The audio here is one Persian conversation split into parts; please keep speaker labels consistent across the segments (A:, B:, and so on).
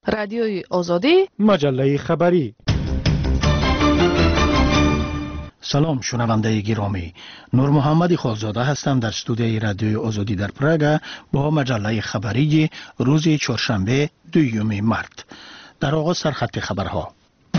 A: رادیوی آزادی،
B: مجله خبری. سلام شنونده گرامی، نور محمد خالزاده هستم در استودیوی رادیوی آزادی در پراگ با مجله خبری روز چهارشنبه 2 مارت. در آغاز سرخط خبرها.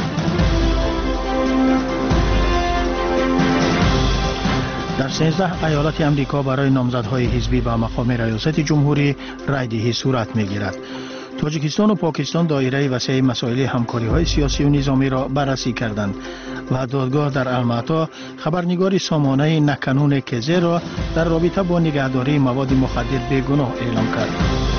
B: در 13 ایالت امریکا برای نامزدهای حزبی به مقام ریاست جمهوری رایدهی صورت می‌گیرد. تاجیکستان و پاکستان دایره وسیع مسائل همکاری‌های سیاسی و نظامی را بررسی کردند و دادگاه در الماتا خبرنگار سامانه نکنون کزه را در رابطه با نگهداری مواد مخدر بیگناه اعلام کرد.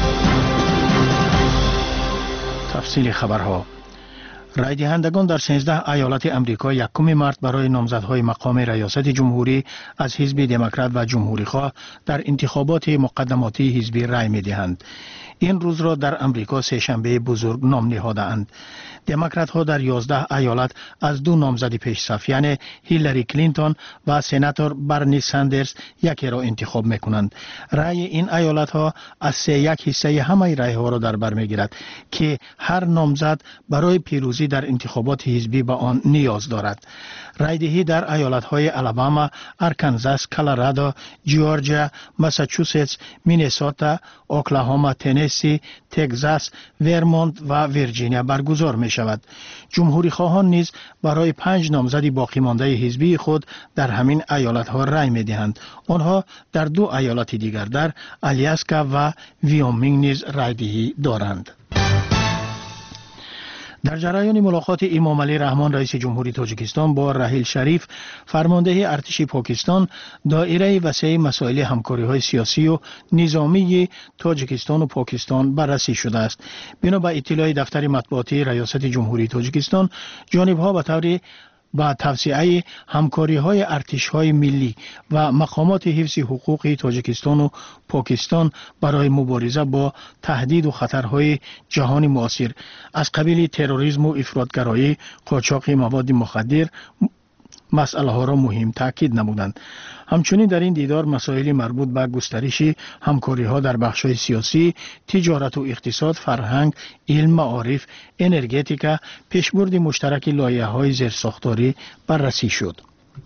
B: تفصیل خبرها. رای دهندگان در 13 ایالت امریکا 1 مارت برای نامزدهای مقام ریاست جمهوری از حزب دموکرات و جمهوری‌خواه در انتخابات مقدماتی حزبی رای می‌دهند. این روز را در امریکا سه‌شنبه بزرگ نام نهاده‌اند. دموکرات ها در 11 ایالت از 2 نامزد پیشرفت یعنی هیلاری کلینتون و سناتور برنی ساندرز یکی را انتخاب می‌کنند. رای این ایالت ها از 3/1 حصه همه رای ها را در بر می‌گیرد که هر نامزد برای پیروزی در انتخابات حزبی به آن نیاز دارد. رایدهی در ایالت های آلاباما، آرکانزاس، کلرادو، جورجیا، ماساچوستس، مینیسوتا، اوکلاهوما، تنسی، تگزاس، ورمونت و ویرجینیا برگزار می شود. جمهوری خواهان نیز برای 5 نامزد باقی مانده حزبی خود در همین ایالت ها رای می دهند. آنها در 2 ایالت دیگر در آلیاسکا و ویومینگ نیز رایدهی دارند. در جریان ملاقات امام علی رحمان رئیس جمهوری تاجیکستان با راحیل شریف فرمانده ارتش پاکستان، دایره وسیع مسائل همکاری‌های سیاسی و نظامی تاجیکستان و پاکستان بررسی شده است. بنا به اطلاع دفتر مطبوعاتی ریاست جمهوری تاجیکستان، جانب‌ها به طور با توسعه همکاری‌های ارتش‌های ملی و مقامات حفظ حقوق تاجیکستان و پاکستان برای مبارزه با تهدید و خطرهای جهان معاصر از قبیل تروریسم و افراطگرایی، قاچاق مواد مخدر مسئله ها را مهم تاکید نمودند. همچنین در این دیدار مسائل مربوط به گسترش همکاری ها در بخش‌های سیاسی، تجارت و اقتصاد، فرهنگ، علم، معارف، انرژتیکا، پیشبرد مشترک لایحه‌های زیرساختاری بررسی شد.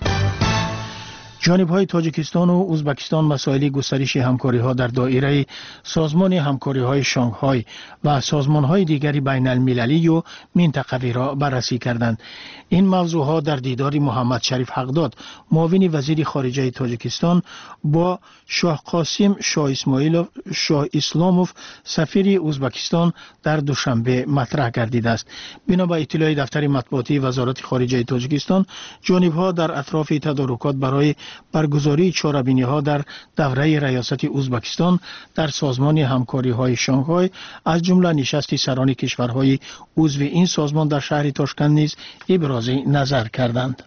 B: جانب‌های تاجیکستان و ازبکستان مسائل گسترش همکاری‌ها در دایره سازمان همکاری‌های شانگهای و سازمان‌های دیگری بین المللی و منطقوی را بررسی کردند. این موضوعها در دیدار محمد شریف حقداد، معاون وزیر خارجه تاجیکستان، با شاه قاسم شاه اسلاموف سفیر ازبکستان در دوشنبه مطرح گردیده است. بنا به اطلاع دفتر مطبوعاتی وزارت خارجه تاجیکستان، جانب‌ها در اطراف تدارکات برای برگزاری چهاربینی‌ها در دوره ریاست ازبکستان در سازمان همکاری‌های شانگهای از جمله نشست سران کشورهای عضو این سازمان در شهر تاشکند نیز ابراز نظر کردند.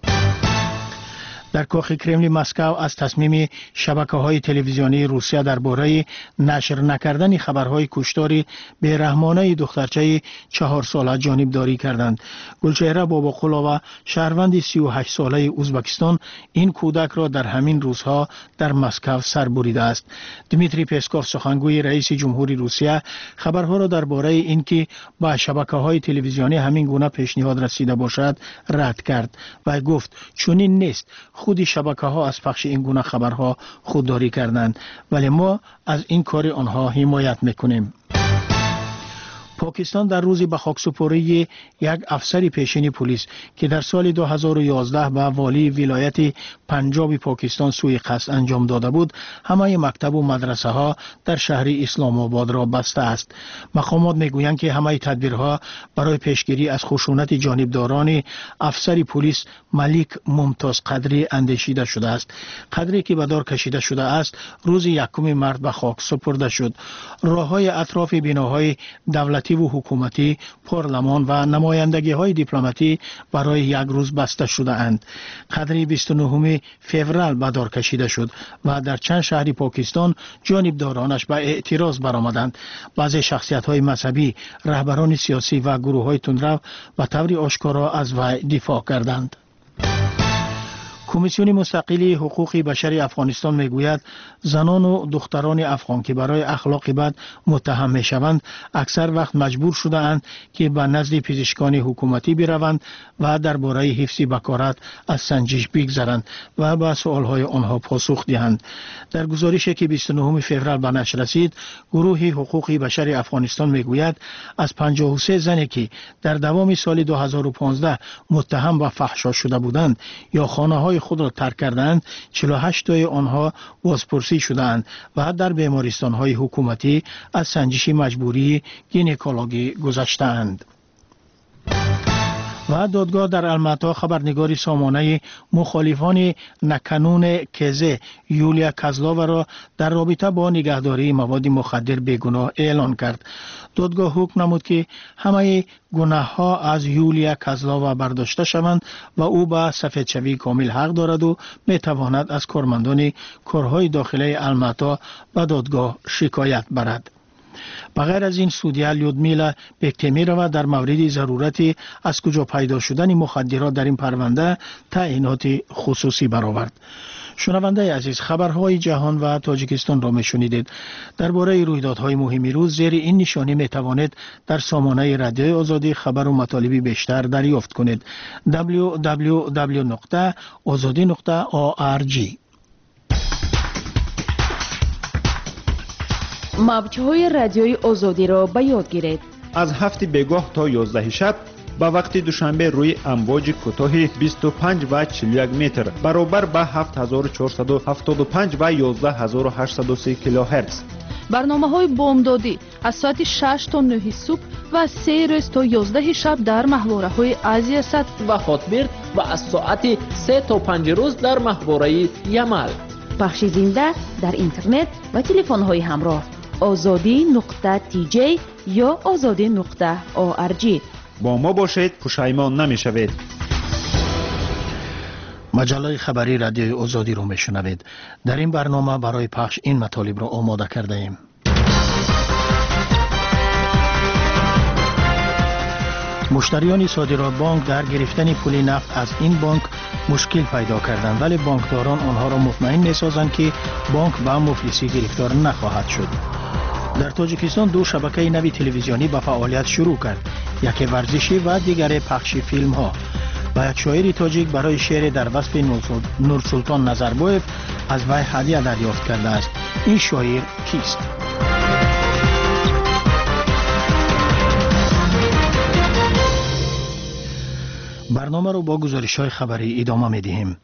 B: در کاخ کرملین مسکو از تصمیم شبکه‌های تلویزیونی روسیه درباره نشر نکردن خبرهای کشتار بی‌رحمانه دخترچه 4 ساله جانبداری کردند. گلچهره باباقولووا، شهروند 38 ساله ازبکستان، این کودک را در همین روزها در مسکو سر بریده است. دمیتری پسکوف، سخنگوی رئیس جمهوری روسیه، خبرها را درباره اینکه با شبکه‌های تلویزیونی همین گونه پیشنهاد رسیده باشد رد کرد و گفت چنین نیست. خود شبکه‌ها از پخش این گونه خبرها خودداری کردند، ولی ما از این کار آنها حمایت میکنیم. پاکستان در روز به خاکسپاری یک افسر پیشین پلیس که در سال 2011 به والی ولایت پنجاب پاکستان سوء قصد انجام داده بود، همه مکتب و مدرسه ها در شهر اسلام آباد را بسته است. مقامات میگویند که همه تدبیرها برای پیشگیری از خشونت جانبداران افسر پلیس ملیک ممتاز قدری اندیشیده شده است. قدری که به دار کشیده شده است روز 1 مارت به خاک سپرده شد. راههای اطراف بناهای دولتی و حکومتی، پارلمان و نمایندگی های دیپلماتی برای یک روز بسته شده اند. قدری 29 فوریه به دار کشیده شد و در چند شهر پاکستان جانبدارانش به اعتراض برآمدند. بعضی شخصیت های مذهبی، رهبران سیاسی و گروه های تندرو به طور آشکارا از وی دفاع کردند. کمیسیون مستقلی حقوق بشری افغانستان میگوید زنان و دختران افغان که برای اخلاق بد متهم میشوند اکثر وقت مجبور شده اند که به نزد پزشکان حکومتی بروند و درباره حفظ بکارت از سنجش بگذرند و به سوالهای آنها پاسخ دهند. در گزارشی که 29 فوریه به نشر رسید، گروه حقوق بشری افغانستان میگوید از 53 زنی که در دوام سال 2015 متهم به فحشا شده بودند یا خانه‌های خود را ترک کردند، 48 تای آنها بازپرسی شدند و در بیمارستان‌های حکومتی از سنجش مجبوری گینکولوژی گذشته‌اند. و دادگاه در الماتا خبرنگار سامانه مخالفان نکنون کزه یولیا کازلاوا را در رابطه با نگهداری مواد مخدر بیگناه اعلان کرد. دادگاه حکم نمود که همه گناه ها از یولیا کازلاوا برداشته شوند و او به سفیدشوی کامل حق دارد و می تواند از کارمندان کارهای داخلی الماتا به دادگاه شکایت برد. بغیر از این سودیا لیودمیلا بکتمیروا و در مورد ضرورت از کجا پیدا شدن مخدرات در این پرونده تعیینات خصوصی برآورد. شنونده عزیز، خبرهای جهان و تاجیکستان را میشنیدید. درباره رویدادهای مهم روز زیر این نشانی میتوانید در سامانه رادیو آزادی خبر و مطالب بیشتر دریافت کنید. www.azadi.org.
A: موج‌های رادیوی آزادی را به یاد گیرید.
C: از 7 بگاه تا 11 شب با وقت دوشنبه روی امواج کوتاه 25 و 41 متر برابر با 7475 و 11830 کیلوهرتز.
A: برنامه‌های بامدادی از ساعت 6 تا 9 صبح و 3 روز تا 11 شب در ماهواره‌های آسیا سد
D: و خاطبرد و از ساعت 3 تا 5 روز در ماهواره یمل.
A: پخش زنده در اینترنت و تلفن‌های همراه azadi.tj یا azadi.org.
C: با ما باشید، پشیمان نمی‌شوید.
B: مجله خبری رادیو آزادی رو میشنوید. در این برنامه برای پخش این مطالب را آماده کرده ایم. مشتریان صادرات بانک در گرفتن پول نفت از این بانک مشکل پیدا کردند، ولی بانکداران آنها را مطمئن می‌سازند که بانک به مفلسی گرفتار نخواهد شد. در تاجیکستان دو شبکه نوی تلویزیونی به فعالیت شروع کرد، یکی ورزشی و دیگر پخش فیلم ها. و یک شاعر تاجیک برای شعر در وصف نورسلطان نظربایف از وی هدیه دریافت کرده است. این شاعر کیست؟ برنامه رو با گزارش‌های خبری ادامه می‌دهیم.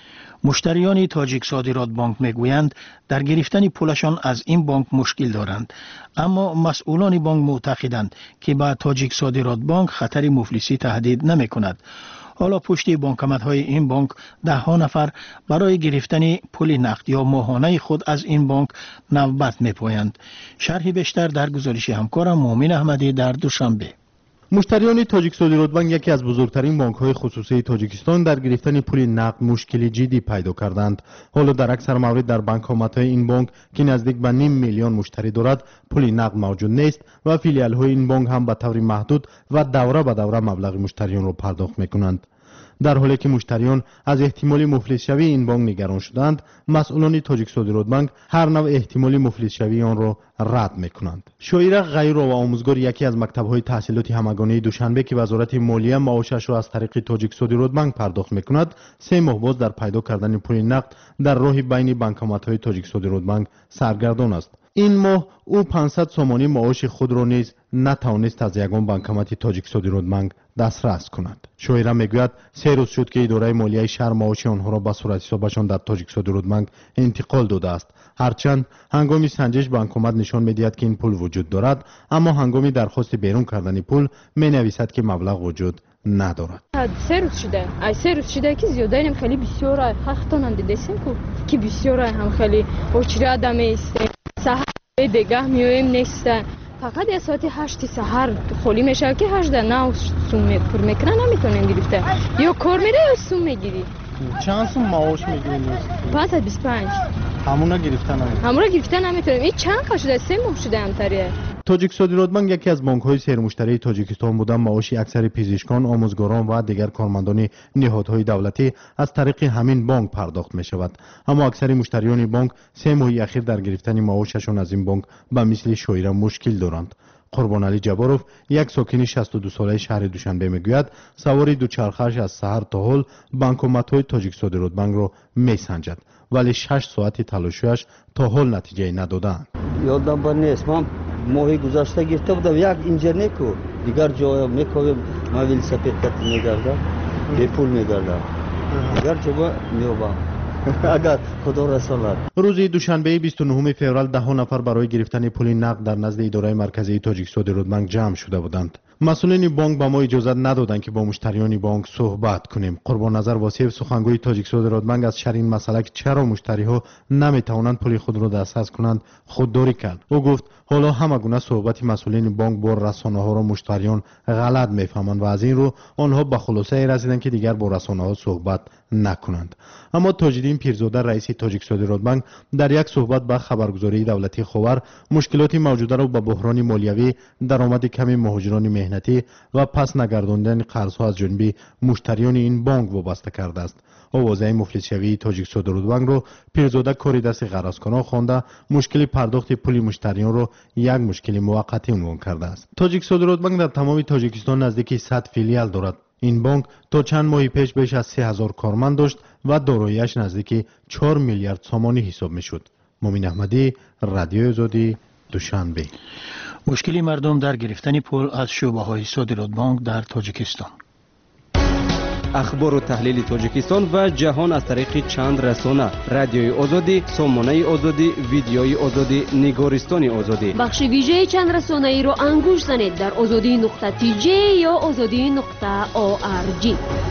B: مشتریان تاجیک صادرات بانک میگویند در گرفتن پولشان از این بانک مشکل دارند، اما مسئولان بانک معتقدند که با تاجیک صادرات بانک خطر مفلسی تهدید نمی‌کند. حالا پشت بانکمت‌های این بانک ده ها نفر برای گرفتن پول نقد یا ماهانه خود از این بانک نوبت می‌پویند. شرح بیشتر در گزارش همکارم مومن احمدی در دوشنبه.
E: مشتریان تاجیک صادرات بانک، یکی از بزرگترین بانک‌های خصوصی تاجیکستان، در گرفتن پول نقد مشکلی جدی پیدا کردند. حالا در اکثر موارد در بانک‌های این بانک که نزدیک به 5 میلیون مشتری دارد پول نقد موجود نیست و فیلیال‌های این بانک هم به طور محدود و دوره به دوره مبلغ مشتریان را پرداخت می‌کنند. در حالی که مشتریان از احتمال مفلس شوی این بانک نگران شدند، مسئولان تاجیک صادرات بانک هر نوع احتمال مفلس شوی آن را رد می‌کنند. شاعر غیر و آموزگار یکی از مکتب‌های تحصیلاتی همگانی دوشنبه که وزارت مالیه معاشش را از طریق تاجیک صادرات بانک پرداخت می‌کند، 3 ماه باز در پیدا کردن پول نقد در راه بین بانکمت‌های تاجیک صادرات بانک سرگردان است. این ماه او 500 سومانی معاش خود را نیز نتوانست از یگان بانکمت تاجیک صادرات بانک دسترس کند. شاعر میگوید 3 روز شد که اداره مالیه شهر معاش آنها را به صورت حسابشان در تاجیک صادرات بانک انتقال داده است. هرچند هنگام سنجش بانکمت نشان می‌دهد که این پول وجود دارد، اما هنگام درخواست بیرون کردن پول می‌نویسد که مبلغ وجود ندارد.
F: 3 روز شده که زیاده هم خیلی بسیار حقتان دیدیم که بسیار هم خیلی اوچری آدم است. سحر دیگه میایم نیست، فقط از ساعت 8 سحر خالی میشه که 18 سوم پر میکنه نمیتونیم گرفته، یا کار میره یا سوم میگیری.
E: چند سوم معاش میگیرین؟
F: 525.
E: همونا گرفتن
F: نمیتونیم. این چند که شده؟ 3 ماه شده همتریه.
E: تاجیک صادرات بانک یکی از بانک‌های سرمشتری تاجیکستان بوده. معاش اکثر پزشکان، آموزگاران و دیگر کارمندان نهادهای دولتی از طریق همین بانک پرداخت می‌شود. اما اکثر مشتریان بانک 3 ماه اخیر در گرفتن معاششان از این بانک به مثل شایره مشکل دارند. قربان علی جباروف، یک ساکن 62 ساله شهر دوشنبه میگوید سواری دوچرخه‌اش از سحر تا حال بانکومت‌های تاجیک صادرات بانک را میسنجد، ولی 6 ساعت تلاشش تا حال نتیجه ندادند.
G: یادم بر نیست، من ماهی گذشته گرفته بودم یک اینجرنت و دیگر جا میکویم مویل سپید کت میگردم به پول میگردم دیگر جا میوبم اگر خدا رسالت.
E: روز دوشنبه 29 فوریه 10 نفر برای گرفتن پول نقد در نزد اداره مرکزی تاجیک صادرات بانک جمع شده بودند. مسئولین بانک به ما اجازه ندادند که با مشتریان بانک صحبت کنیم. قربان نظر واسیف، سخنگوی تاجیک صادرات بانک، از شر این مسئله که چرا مشتری‌ها نمیتوانند پول خود را دسترس کنند خودداری کرد. او گفت حالا همه گونه صحبت مسئولین بانک با رسانه‌ها را مشتریان غلط میفهمند و از این رو آنها به خلاصه رسیدند که دیگر با رسانه‌ها صحبت نکنند. اما تاج‌الدین پیرزاده، رئیس تاجیک صادرات بانک، در یک صحبت با خبرگزاری دولتی خبر مشکلات موجوده را با بحران مالیوی، درآمد کم مهاجران مهنتی و پس نگرداندن قرض‌ها از جانب مشتریان این بانک وابسته کرده است. آوازه مفلس‌شوی تاجیک صادرات بانک را پیرزاده کاری دست غرضکنان خوانده مشکل پرداخت پول مشتریان را یک مشکل موقتی عنوان کرده است. تاجیک صادرات بانک در تمام تاجیکستان نزدیک 100 فیلیال دارد. این بانک تا چند ماه پیش بیش از 3000 کارمند داشت و دارایی‌اش نزدیک 4 میلیارد سامانی حساب میشد. مومین احمدی، رادیو آزادی، دوشنبه.
B: مشکلی مردم در گرفتن پول از شعبه‌های صادرات بانک در تاجیکستان.
H: اخبار و تحلیل تاجیکستان و جهان از طریق چند رسانه: رادیوی آزادی، سامانه آزادی، ویدیوی آزادی، نگارستان آزادی.
I: بخش ویژه چند رسانه ای را انگوش زنید در azadi.tj یا azadi.org.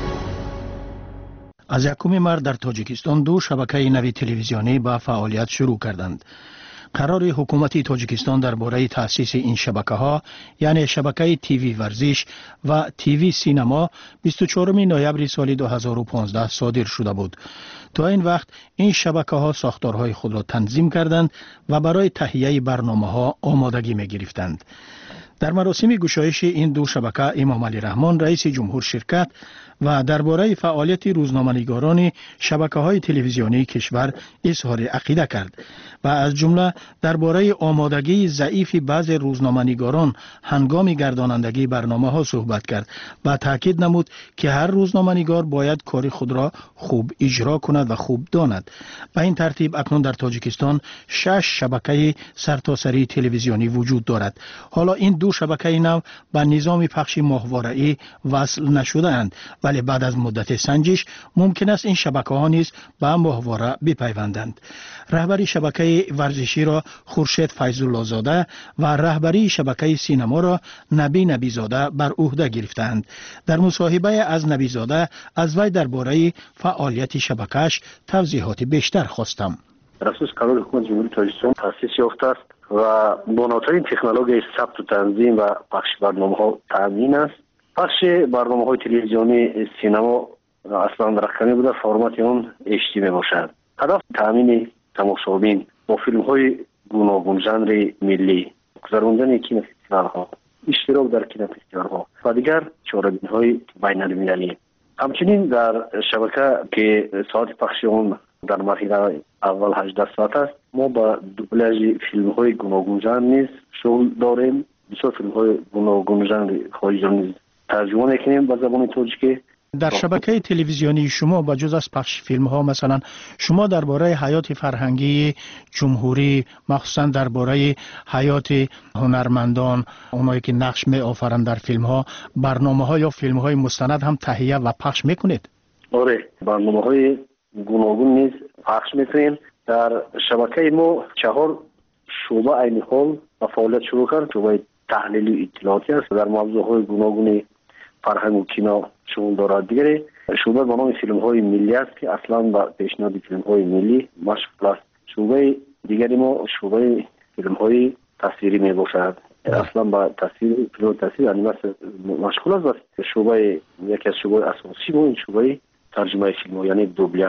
B: از 1 مارس در تاجیکستان 2 شبکه نوی تلویزیونی به فعالیت شروع کردند. قرار حکومت تاجیکستان درباره تأسیس این شبکه‌ها، یعنی شبکه تیوی ورزش و تیوی سینما، 24 نوامبر سال 2015 صادر شده بود. تا این وقت این شبکه‌ها ساختارهای خود را تنظیم کردند و برای تهیه برنامه‌ها آمادگی می‌گرفتند. در مراسم گشایش این 2 شبکه، امام علی رحمان رئیس جمهور شرکت و درباره فعالیت روزنامه‌نگاران شبکه‌های تلویزیونی کشور اظهار عقیده کرد و از جمله درباره آمادگی ضعیف بعضی روزنامه‌نگاران هنگام گردانندگی برنامه‌ها صحبت کرد و تاکید نمود که هر روزنامه‌نگار باید کار خود را خوب اجرا کند و خوب داند. به این ترتیب اکنون در تاجیکستان 6 شبکه سرتاسری تلویزیونی وجود دارد. حالا این 2 شبکه نو به نظام پخش ماهواره‌ای وصل نشده‌اند، ولی بعد از مدت سنجش ممکن است این شبکه‌ها نیز به ماهواره بپیوندند. رهبری شبکه ورزشی را خورشید فیض‌الله زاده و رهبری شبکه سینما را نبی زاده بر عهده گرفتند. در مصاحبه از نبی زاده از وی درباره فعالیت شبکه‌اش توضیحات بیشتر خواستم.
J: در اساس قرار حکومت جمهوری تاجیکستان تأسیس یافته است و با نوترین تکنولوژی ثبت و تنظیم و پخش برنامه‌ها تامین است. پخش برنامه‌های تلویزیونی سینما اصلا رقمی بوده، فرمت آن HD میباشد. هدف تامین تماشابین با فیلم‌های گوناگون ژانر ملی، گذراندن کینوفستیوال‌ها، اشتراک در کینوفستیوال‌ها و دیگر چاره‌بین‌های بین‌المللی. همچنین در شبکه که ساعت پخش آن در مرحله اول 18 ساعت است، ما با دوبلاژ فیلم‌های گوناگون ژانر نیز شغل داریم. بسیار فیلم‌های گوناگون ژانر خارجی نیز ترجمه می‌کنیم به زبان تاجیکی.
B: در شبکه تلویزیونی شما با جز از پخش فیلم ها، مثلا شما درباره حیات فرهنگی جمهوری، مخصوصا درباره حیات هنرمندان، اونایی که نقش می آفرند در فیلم ها، برنامه ها یا فیلم های مستند هم تهیه و پخش میکنید؟
J: آره، برنامه های گوناگون نیز پخش میکنیم. در شبکه ما 4 شعبه عین حال و فعالیت شروع کرد. شعبه تحلیلی اطلاعاتی است در موضوعهای گوناگون فرهنگ و کینا شغل دارد. دیگری شعبه به نام فیلم های ملی است که اصلا با پیشنهاد فیلم های ملی مشغول است. شعبه دیگری ما شعبه فیلم های تصویری می باشد، اصلا با تصویر انیماسیون مشغول است. شعبه یکی از شعبه اساسی ما این شعبه ترجمه فیلم ها، یعنی دوبلاژ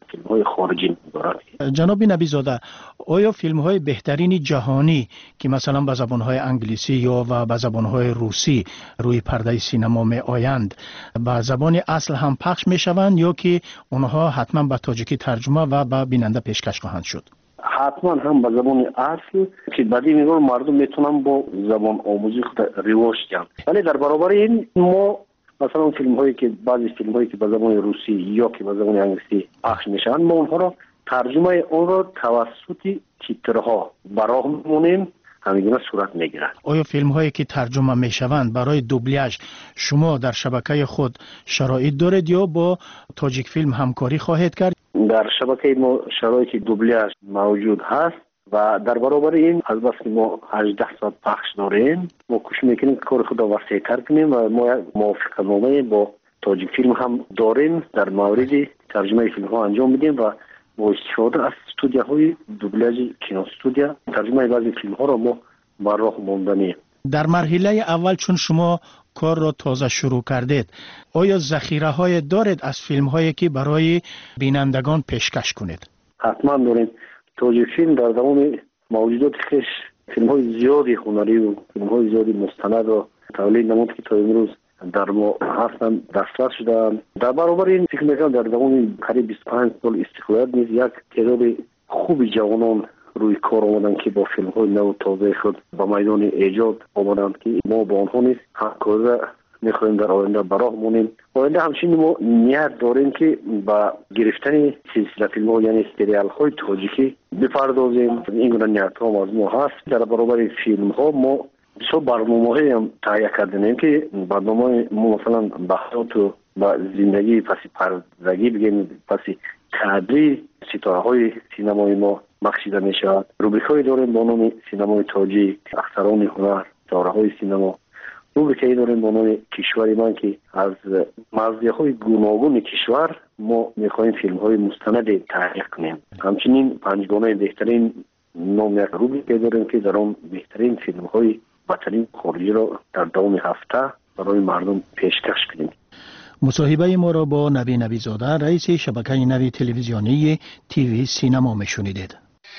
J: فیلم‌های خارجی دارد.
B: جناب نبی‌زاده، آیا فیلم‌های بهترین جهانی که مثلا به زبان‌های انگلیسی یا و به زبان‌های روسی روی پرده سینما می‌آیند به زبان اصل هم پخش می‌شوند یا که اونها حتما به تاجیکی ترجمه و به بیننده پیشکش خواهند شد؟
J: حتما هم به زبان اصل که بعدی میگم مردم میتونن با زبان آموزی خود رواج دهند. ولی در برابر این ما مثلا فیلم‌هایی که بعضی فیلم‌هایی که به زبان روسی یا که به زبان انگلیسی پخش میشن ما اونها را ترجمه اون را توسط تیترها براه می‌مونیم همینگونه صورت میگیرد.
B: آیا فیلم‌هایی که ترجمه میشوند برای دوبلیاژ شما در شبکه خود شرایط دارید یا با تاجیک فیلم همکاری خواهید کرد؟
J: در شبکه ما شرایط دوبلیاژ موجود هست و در برابر این از بس که ما 18 ساعت پخش داریم ما کوشش میکنیم کار خود را وسیع‌تر کنیم و ما یک موافقتنامه با تاجیک فیلم هم داریم در مورد ترجمه فیلم ها انجام میدیم و با استفاده از استودیوهای دوبلیاژ کینو استودیو ترجمه بعضی فیلم ها را ما بر راه ماندنیم.
B: در مرحله اول چون شما کار را تازه شروع کردید آیا ذخیره های دارید از فیلم هایی که برای بینندگان پیشکش کنید؟
J: حتما داریم. تاجیک فیلم در زمان موجودات خش فیلم های زیادی هنری و فیلم های زیادی مستند را تولید نمود که تا امروز در ما هستن دسترس شدن. در برابر این فکر میکنم در زمان قریب 25 سال استقلال نیز یک تعداد خوبی جوانان روی کار آمدن که با فیلم های نو تازه خود با میدان ایجاد آمدن که ما با آنها نیز همکاری میخواهیم در آینده براه مونیم. آینده همچنین ما نیت داریم که با گرفتن سلسله فیلم ها یعنی سریال های تاجیکی بپردازیم. این گونه نیت ها از ما هست. در برابر فیلم ها ما بسیار برنامه‌ای هم تهیه کردیم که برنامه ما مثلا به حیات و به زندگی پسی پردگی بگیم پسی کادری ستاره های سینمای ما بخشیده می شود. روبریک‌هایی داریم با نام سینمای تاجیک، اختران هنر، ستاره های سینما. روبریک‌هایی داریم با نام کشور من که از مزیه‌های گوناگون کشور ما می‌خواهیم فیلم‌های مستند تهیه کنیم. همچنین پنجگانه بهترین نام یک روبریک داریم که در آن بهترین فیلم‌های بهترین خارجی را در دوام هفته برای مردم پیشکش کنیم.
B: مصاحبه ما را با نبی نبی‌زاده رئیس شبکه نوی تلویزیونی تیوی سینما میشنیدید.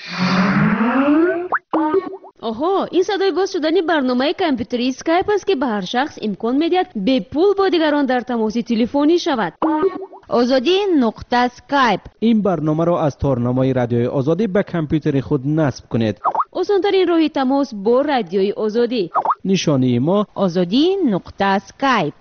I: آها، این صدای باز شدن برنامه کامپیوتری اسکایپ است که به هر شخص امکان میدهد به پول با دیگران در تماس تلفنی شود. آزادی نقطه اسکایپ.
K: این برنامه را از تارنمای رادیوی آزادی به کامپیوتر خود نصب کنید.
I: آسان‌ترین راه تماس با رادیوی آزادی.
K: نشانی ما
I: آزادی نقطه اسکایپ.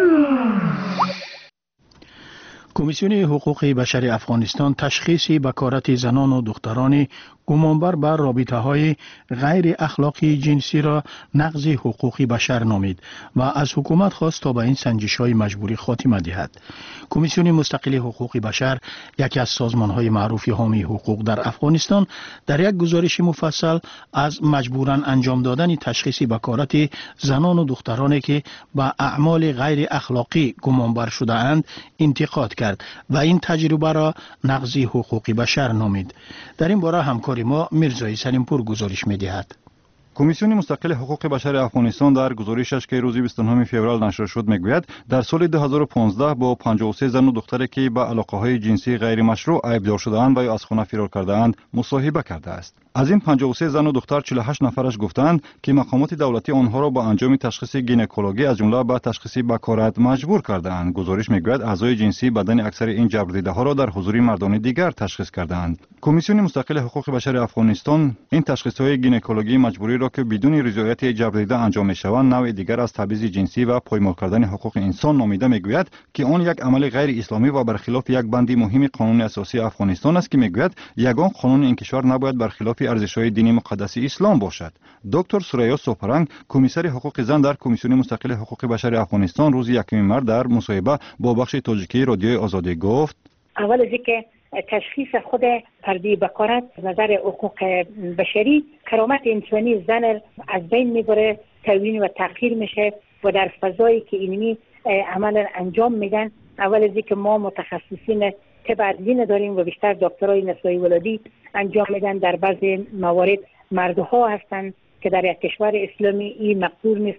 B: کمیسیون حقوق بشر افغانستان تشخیص بکارت زنان و دختران گمانبر بر رابطه‌های غیر اخلاقی جنسی را نقض حقوق بشر نامید و از حکومت خواست تا به این سنجش‌های مجبوری خاتمه دهد. کمیسیون مستقل حقوق بشر، یکی از سازمان‌های معروف حامی حقوق در افغانستان، در یک گزارش مفصل از مجبوراً انجام دادن تشخیص بکارت زنان و دخترانی که به اعمال غیر اخلاقی گمانبر شده‌اند انتقاد کرد و این تجربه را نقض حقوق بشر نامید. در این باره همکار ما میرزای سلیمپور گزارش می‌دهد.
L: کمیسیون مستقل حقوق بشر افغانستان در گزارشش که روز 29 فوریه نشر شد میگوید در سال 2015 با 53 زن و دختری که به علاقه‌های جنسی غیر مشروع عیبدار شده‌اند و یا از خانه فرار کرده‌اند مصاحبه کرده است. از این 53 زن و دختر 48 نفرش گفتند که مقامات دولتی آنها را با انجام تشخیص گینکولوژی از جمله به تشخیص بکارت مجبور کرده‌اند. گزارش میگوید اعضای جنسی بدن اکثر این جبردیده‌ها را در حضور مردان دیگر تشخیص کرده‌اند. کمیسیون مستقل حقوق بشر افغانستان این تشخیص‌های گینکولوژی مجبوری را که بدون رضایت جبردیده انجام می‌شوند نوع دیگر از تبعیض جنسی و پایمال کردن حقوق انسان نامیده میگوید که آن یک عمل غیر اسلامی و برخلاف یک بند مهم قانون اساسی افغانستان است که میگوید یگان قانون این کشور نباید برخلاف ارزش‌های دینی مقدس اسلام باشد. دکتر سوریا سوپرنگ، کمیسر حقوق زن در کمیسیون مستقل حقوق بشر افغانستان روز 1 مارس در مصاحبه با بخش تاجیکی رادیوی آزادی گفت:
M: اول از اینکه تشخیص خود پرده بکارت نظر حقوق بشری کرامت انسانی زن از بین میبره، توهین و تحقیر میشه و در فضایی که اینمی عملا انجام میدن. اول از اینکه ما متخصصین طب ادویه داریم و بیشتر دکترای نسایی ولادی انجام میدن. در بعضی موارد مردها هستند که در یک کشور اسلامی این مقدور نیسته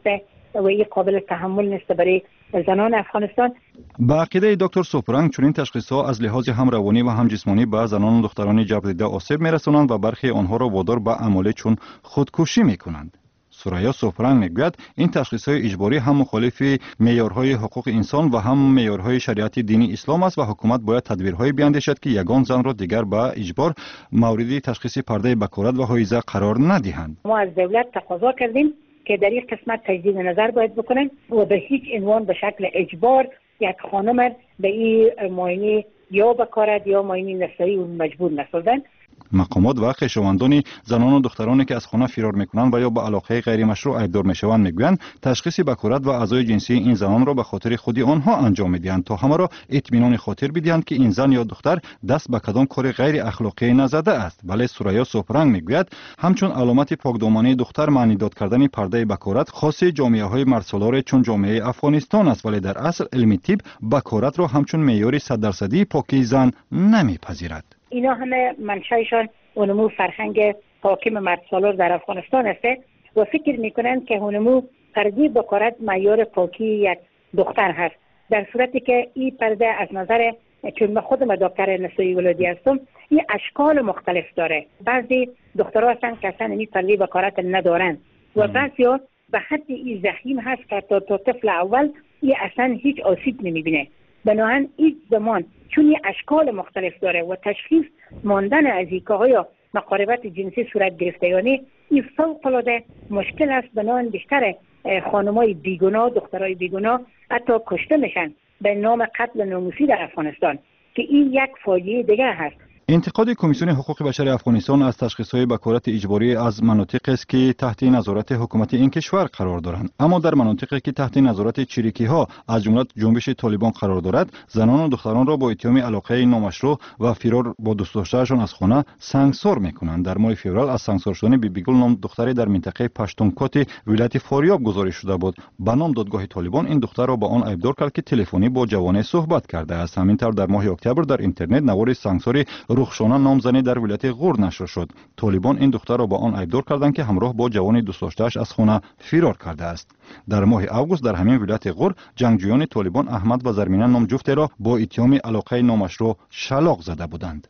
M: و این قابل تحمل نیست برای زنان افغانستان.
L: با عقیده دکتر سوپرنگ چنین تشخیص‌ها از لحاظ هم روانی و هم جسمانی به زنان و دختران جبر دیده آسیب می‌رسانند و برخی آنها را وادار به اعمال چون خودکشی می‌کنند. سوریا سوپرنگ میگوید این تشخیص‌های اجباری هم مخالف معیارهای حقوق انسان و هم معیارهای شریعت دینی اسلام است و حکومت باید تدبیرهایی بیاندیشد که یگان زن را دیگر به اجبار مورد تشخیص پرده بکارت و حایزه قرار ندهند.
M: ما از دولت تقاضا کردیم که در این قسمت تجدید نظر باید بکنن و به هیچ عنوان به شکل اجبار یک خانم به این معاینه یا بکارت یا معاینه نسایی مجبور نسازن.
L: مقامات و خویشاوندان زنان و دخترانی که از خانه فرار میکنند و یا به علاقه غیر مشروع ایبدار میشوند میگویند تشخیص بکارت و اعضای جنسی این زنان را به خاطر خودی آنها انجام میدهند تا همه را اطمینان خاطر بدهند که این زن یا دختر دست به کدام کار غیر اخلاقی نزده است. ولی سوریا سوپرنگ میگوید همچون علامت پاکدامنی دختر معنی داد کردن پرده بکارت خاص جامعه های مردسالار چون جامعه افغانستان است، ولی در اصل علم طب بکارت را همچون معیار 100% پاکی زن نمیپذیرد.
M: اینا همه منشأشان اونمو فرهنگ حاکم مردسالار در افغانستان است و فکر میکنند که اونمو پرده بکارت معیار پاکی یک دختر هست، در صورتی که این پرده از نظر چون من خودم دکتر نسایی ولادی هستم این اشکال مختلف داره. بعضی دخترها هستن که اصلا این پرده بکارت ندارن و بعضیا به حد این ضخیم هست که تا طفل اول این اصلا هیچ آسیب نمیبینه. بنابراین این زمان چون این اشکال مختلف داره و تشخیص ماندن از های مقاربت جنسی صورت گرفته یعنی این فوق العاده مشکل است. بنابراین بیشتر خانمای بیگناه، دخترای بیگناه حتی کشته میشن به نام قتل ناموسی در افغانستان که این یک فاجعه دیگه هست.
L: انتقاد کمیسیون حقوق بشر افغانستان از تشخیص‌های بکارت اجباری از مناطقی است که تحت نظارت حکومت این کشور قرار دارند، اما در مناطقی که تحت نظارت چریکی‌ها از جمله جنبش طالبان قرار دارد زنان و دختران را با اتهام علاقه نامشروع و فرار با دوست داشته‌شان از خانه سنگسار می‌کنند. در ماه فوریه از سنگسار شدن بیبیگل نام دختری در منطقه پشتونکوت ولایت فاریاب گزارش شده بود. به نام دادگاه طالبان این دختر را با آن ایبدار کرد که تلفنی با جوانه صحبت کرده است. همینطور در ماه اکتبر در اینترنت نوار سنگساری رخشانه نامزنی در ولایت غور نشر شد. طالبان این دختر را با آن ایبدار کردند که همراه با جوان دوست داشته‌اش از خانه فرار کرده است. در ماه آگوست در همین ولایت غور جنگجویان طالبان احمد و زرمینه نام جفت را با اتهام علاقه نامشروع شلاق زده بودند.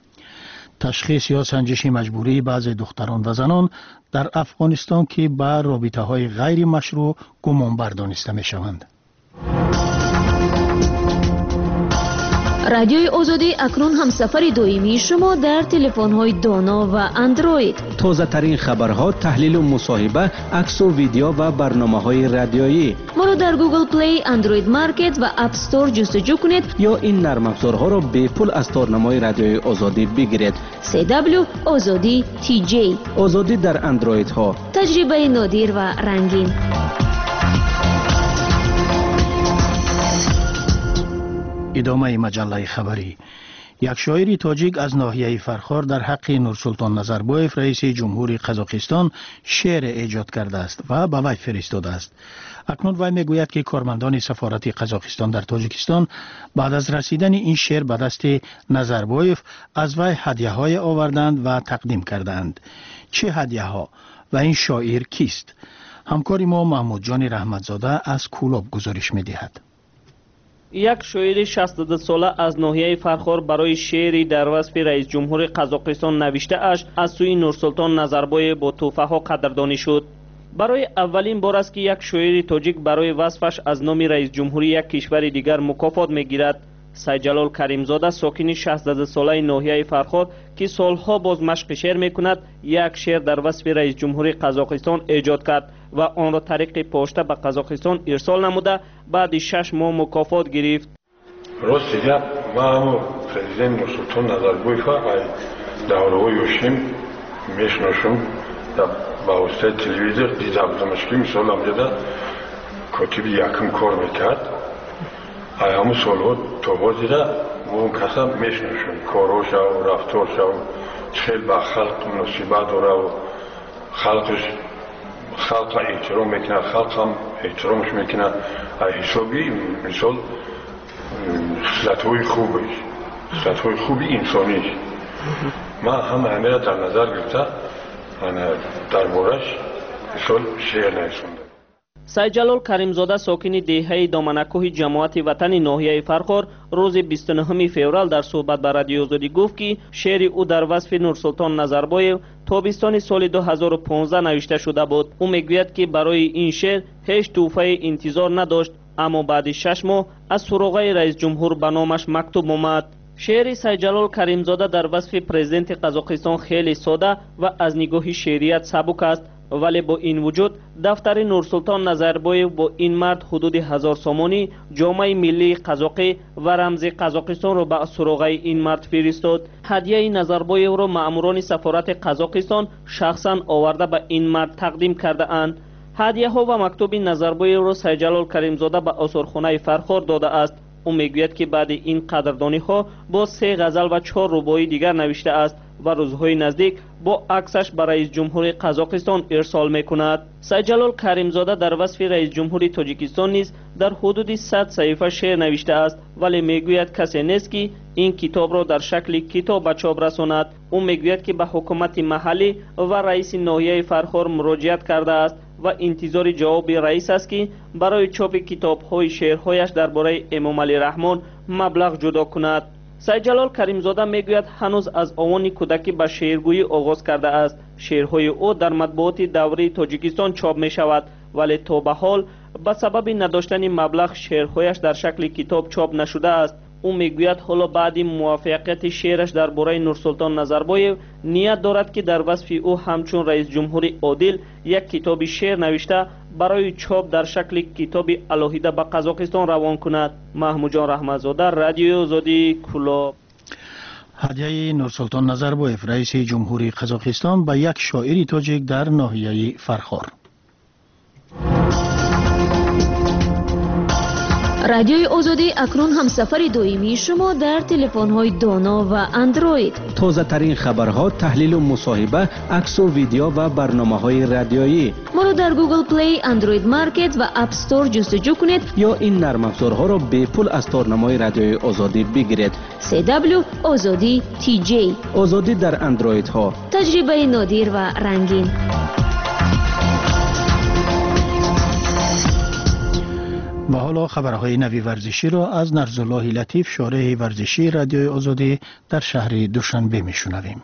B: تشخیص یا سنجش مجبوری بعضی دختران و زنان در افغانستان که به رابطه‌های غیر مشروع گمانبر دانسته می‌شوند.
I: رادیوی آزادی اکنون همسفر دائمی شما در تلفن‌های دانا و اندروید.
K: تازه ترین خبرها، تحلیل و مصاحبه، عکس و ویدیو و برنامه‌های رادیویی.
I: ما را در گوگل پلی، اندروید مارکت و اپ استور جستجو کنید
K: یا این نرم افزارها را به پول از تارنمای رادیوی آزادی بگیرید.
I: CW آزادی TJ
K: آزادی در اندروید ها.
I: تجربه نادر و رنگین.
B: ادامه مجله خبری. یک شاعر تاجیک از ناحیه فرخار در حق نورسلطان نظربایف رئیس جمهوری قزاقستان شعر ایجاد کرده است و به وی فرستاده است. اکنون وی میگوید که کارمندان سفارت قزاقستان در تاجیکستان بعد از رسیدن این شعر به دست نظربایف از وی هدیه های آوردند و تقدیم کردند. چه هدیه ها و این شاعر کیست؟ همکار ما محمود جان رحمتزاده از کولاب گزارش می‌دهد.
N: یک شاعر 62 ساله از ناحیه فرخار برای شعری در وصف رئیس جمهور قزاقستان نوشته اش از سوی نورسلطان نظربایف با تحفه ها قدردانی شد. برای اولین بار است که یک شاعر تاجیک برای وصفش از نام رئیس جمهوری یک کشور دیگر مکافات میگیرد. سید جلال کریمزاده ساکن 62 ساله ناحیه فرخار که سالها باز مشق شعر میکند یک شعر در وصف رئیس جمهوری قزاقستان ایجاد کرد و آن را طریق پوسته به قزاقستان ارسال نموده بعد 6 ماه مکافات گرفت.
O: راست گپ ما پرزیدنت نورسلطان نظربایف دوره‌های یوشیم میشناسم با واسطه تلویزیون دیدمش که مثلا امروز کاتب یکم کار میکرد. ایامو سالها تا بازیده اون کسا میشناسم کاروش و رفتارش و خیلی با خلق مناسبت داره و خلق احترام میکنه، خلق هم احترامش میکنه. حسابی مثال خصلت‌های خوبی انسانیش من همه را در نظر گرفته در بارش مثال شعر نویسنده.
N: сайҷалол каримзода сокини деҳаи доманакӯҳи ҷамоати ватани ноҳияи фархор рӯзи 29 феврал дар суҳбат ба радиои озодӣ гуфт ки шеъри ӯ дар васфи Нурсултон Назарбоев тобистони соли 2015 навишта шуда буд. ӯ мегӯяд ки барои ин шеър ҳеҷ тӯҳфаи интизор надошт, аммо баъди 6 моҳ аз суроғаи раисҷумҳур ба номаш мактуб омад. шеъри сайҷалол каримзода дар васфи президенти Қазоқистон хеле сода ва аз нигоҳи шеърият сабук аст, вале бо ин вуҷуд дафтари Нурсултон Назарбоев бо ин мард ҳудуди 1000 сомонӣ ҷомаи миллии қазоқӣ ва рамзи Қазоқистонро ба суроғаи ин мард фиристод. ҳадияи Назарбоевро маъмурони сафорати Қазоқистон шахсан оварда ба ин мард тақдим кардаанд. ҳадияҳо ва мактуби Назарбоевро сайҷалол каримзода ба осорхонаи Фархор додааст. ӯ мегӯяд ки баъди ин қадрдониҳо бо 3 ғазал ва 4 рубоии дигар навиштааст ва рӯзҳои наздик бо аксаш ба раисҷумҳури Қазоқистон ирсол мекунад. сайҷалол каримзода дар васфи раисҷумҳури Тоҷикистон низ дар ҳудуди 100 саҳифа шеър навиштааст, вале мегӯяд касе нест ки ин китобро дар шакли китоб ба чоп расонад. ӯ мегӯяд ки ба ҳукумати маҳаллӣ ва раиси ноҳияи Фархор муроҷиат кардааст ва интизори ҷавоби раис аст ки барои чопи китобҳои шеърҳояш дар бораи Эмомалӣ Раҳмон маблағ ҷудо кунад. сайҷалол каримзода мегӯяд ҳанӯз аз овони кӯдакӣ ба шеъргӯӣ оғоз кардааст. шеърҳои ӯ дар матбуоти даврии Тоҷикистон чоп мешавад, вале то ба ҳол ба сабаби надоштани маблағ шеърҳояш дар шакли китоб чоп нашудааст. ӯ мегӯяд ҳоло баъди муваффақияти шеъраш дар бораи Нурсултон Назарбоев ният дорад ки дар васфи ӯ ҳамчун раисҷумҳури одил як китоби шеър навишта барои чоп дар шакли китоби алоҳида ба Қазоқистон равон кунад. Маҳмудҷон Раҳматзода, Радиои Озодӣ, Кӯлоб.
B: ҳадияи Нурсултон Назарбоев, раиси ҷумҳури Қазоқистон, ба як шоири тоҷик дар ноҳияи Фархор.
I: радиои озодӣ акнун ҳамсафари доимии шумо дар телефонҳои доно ва андроид.
K: тозатарин хабарҳо, таҳлилу мусоҳиба, аксу видео ва барномаҳои радиоӣ.
I: моро дар Google Play, Android Market ва App Store ҷустуҷӯ кунед
K: ё ин нармафзорҳоро бепул аз торнамои радиои озодӣ бигиред.
I: CW Озодӣ TJ.
K: озодӣ дар андроидҳо.
I: таҷрибаи нодир ва рангин.
B: و حالا خبرهای نوی ورزشی را از نرزالله لطیف، شارح ورزشی رادیوی آزادی در شهر دوشنبه میشنویم.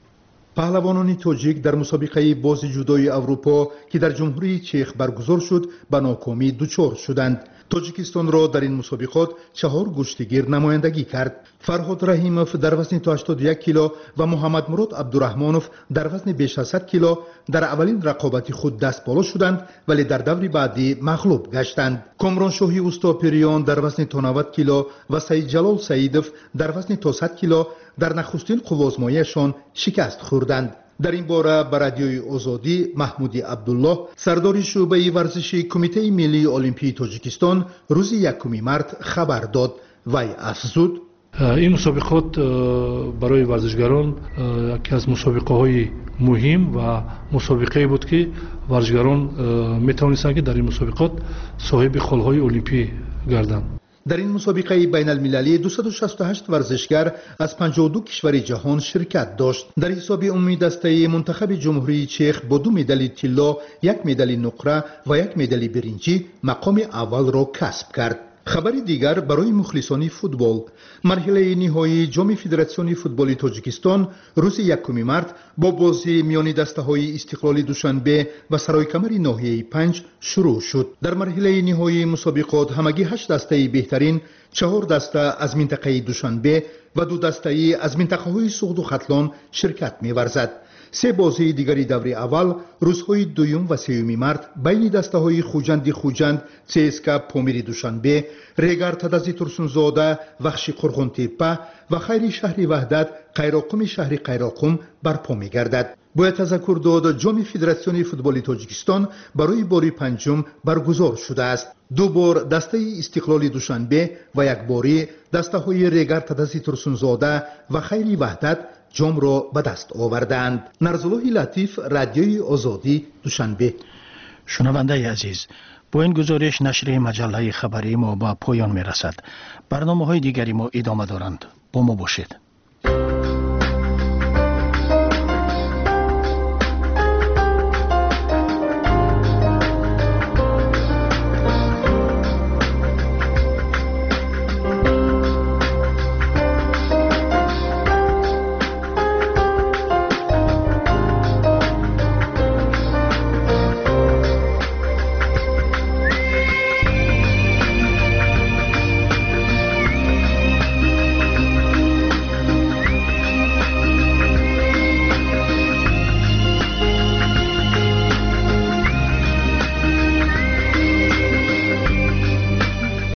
P: پهلوانان تاجیک در مسابقه باز جودوی اروپا که در جمهوری چخ برگزار شد به ناکامی دچار شدند. تاجیکستان را در این مسابقات 4 گشتگیر نمایندگی کرد. فرهاد رحیموف در وزن تا 81 کیلو و محمد مراد عبدالرحمانوف در وزن بیش از 100 کیلو در اولین رقابت خود دست بالا شدند، ولی در دور بعدی مغلوب گشتند. کامران شاهی اوستاپریان در وزن تا 90 کیلو و سعید جلال سعیدوف در وزن تا 100 کیلو در نخستین قوازماییشان شکست خوردند. در این باره به رادیوی آزادی محمودی عبدالله، سردار شعبه ورزشی کمیته ملی المپی تاجیکستان، روز 1 مارس خبر داد. وی افزود:
Q: این مسابقات برای ورزشگران یکی از مسابقه‌های مهم و مسابقه بود که ورزشگران می‌توانستند که در این مسابقات صاحب خلهای المپی گردند.
P: در این مسابقه بین المللی 268 ورزشگر از 52 کشور جهان شرکت داشت. در حساب عمومی دسته منتخب جمهوری چخ با 2 مدال طلا، 1 مدال نقره و 1 مدال برنجی مقام اول را کسب کرد. خبری دیگر برای مخلصان فوتبال: مرحله نهایی جام فدراسیون فوتبال تاجیکستان روز 1 مارس با بازی میان دسته‌های استقلال دوشنبه و سرایکمر ناحیه 5 شروع شد. در مرحله نهایی مسابقات همگی 8 دسته بهترین، 4 دسته از منطقه دوشنبه و 2 دسته از منطقه‌های سغد و ختلان شرکت می‌ورزد. 3 بازی دیگری دور اول روزهای 2 و 3 مارس بین دسته‌های خوجند CSKA پامیر دوشنبه، ریگر تدازی ترسونزاده وخشی قرغون تپه و خیر شهر وحدت قیراقم شهر قیراقم برپا می‌گردد. باید تذکر داد جام فدراسیون فوتبال تاجیکستان برای باری 5 برگزار شده است. 2 بار دسته استقلال دوشنبه و 1 باری دسته‌های ریگر تدازی ترسونزاده و خیر وحدت جام را به دست آوردند. نرزالله لطیف، رادیوی آزادی، دوشنبه.
B: شنونده عزیز، با این گزارش نشر مجله خبری ما به پایان می رسد. برنامه های دیگری ما ادامه دارند. با ما باشید.